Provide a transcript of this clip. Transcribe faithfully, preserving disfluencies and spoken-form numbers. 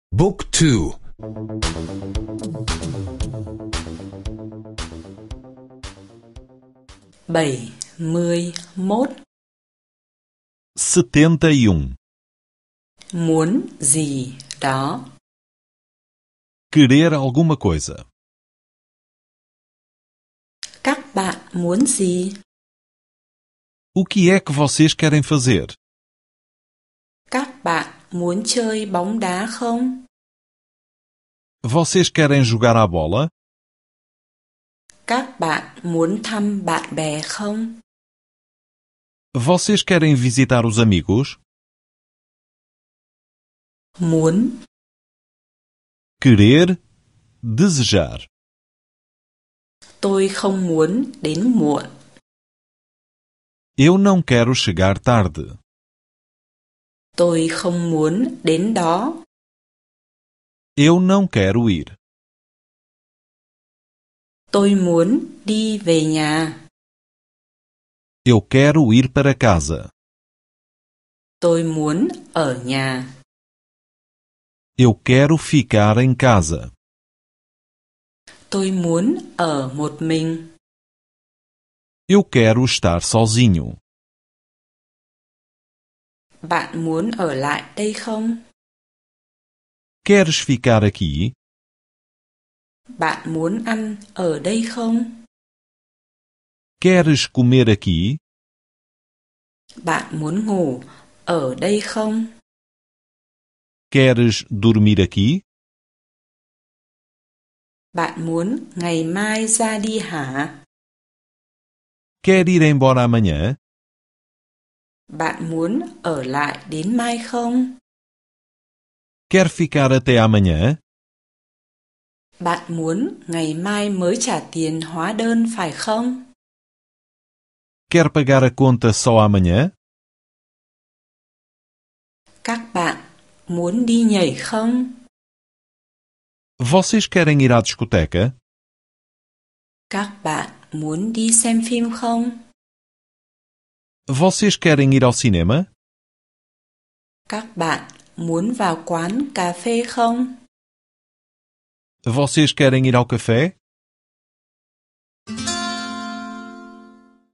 Book two. bảy mươi mốt. setenta e um. Muốn gì đó. Querer alguma coisa. Các bạn muốn gì? O que é que vocês querem fazer? Các bạn muốn chơi bóng đá không? Vocês querem jogar à bola? Các bạn muốn thăm bạn bè không? Vocês querem visitar os amigos? Muốn. Querer, desejar. Tôi không muốn đến muộn. Eu não quero chegar tarde. Tôi không muốn đến đó. Eu não quero ir. Tôi muốn đi về nhà. Eu quero ir para casa. Tôi muốn ở nhà. Eu quero ficar em casa. Tôi muốn ở một mình. Eu quero estar sozinho. Bạn muốn ở lại đây không? Queres ficar aqui? Bạn muốn ăn ở đây không? Queres comer aqui? Bạn muốn ngủ ở đây không? Queres dormir aqui? Bạn muốn ngày mai ra đi hả? Quer ir embora amanhã? Bạn muốn ở lại đến mai không? Quer ficar até amanhã? Bạn muốn ngày mai mới trả tiền hóa đơn phải không? Quer pagar a conta só amanhã? Các bạn muốn đi nhảy không? Vocês querem ir à discoteca? Các bạn muốn đi xem phim không? Vocês querem ir ao cinema? Các bạn muốn vào quán cà phê không? Vocês querem ir ao café?